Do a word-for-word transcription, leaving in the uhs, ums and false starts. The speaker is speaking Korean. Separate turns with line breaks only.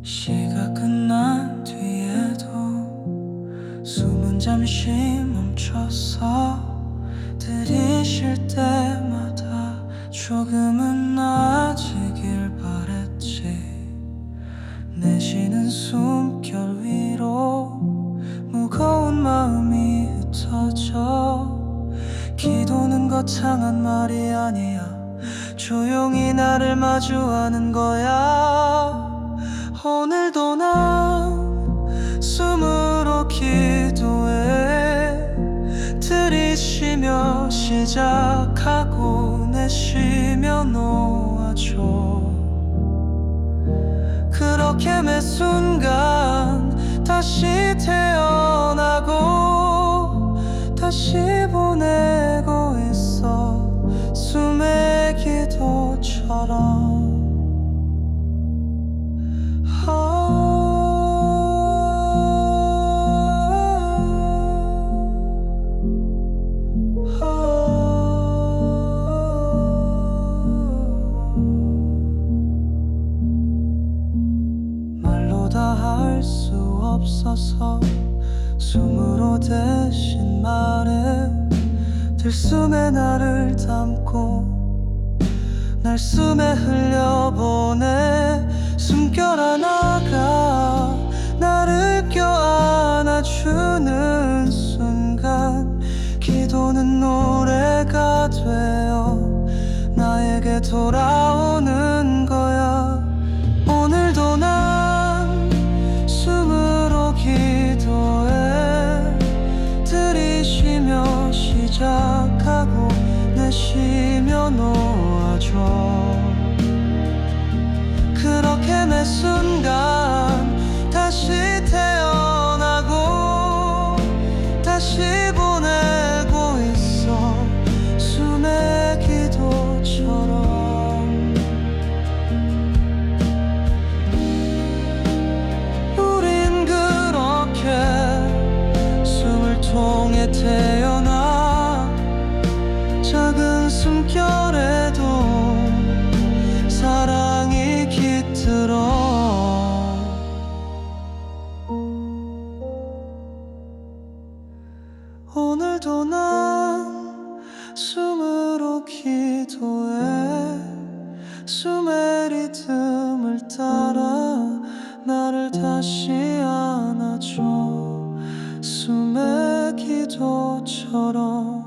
시가 끝난 뒤에도 숨은 잠시 멈춰서 들이쉴 때마다 조금은 나아지길 바랬지. 내쉬는 숨결 위로 무거운 마음이 흩어져. 기도는 거창한 말이 아니야. 조용히 나를 마주하는 거야. 오늘도 난 숨으로 기도해. 들이쉬며 시작하고 내쉬며 놓아줘. 그렇게 매 순간 다시 태어나고 다시 보내고 있어. 숨의 기도처럼. 말로 다 할 수 없어서 숨으로 대신 말해. 들숨에 나를 담고 날 숨에 흘려보내. 숨결 하나가 나를 껴안아주는 순간 기도는 노래가 되어 나에게 돌아오는 거야. 오늘도 난 숨으로 기도해. 들이쉬며 시작하고 내쉬며 놓아줘. 그렇게 매 순간 다시 태어나고 다시 보내고 있어. 숨의 기도처럼. 우린 그렇게 숨을 통해 태어나. 작은 숨결에도 사랑이 깃들어. 오늘도 난 숨으로 기도해. 숨의 리듬을 따라 나를 다시 안아줘. 숨의 기도처럼.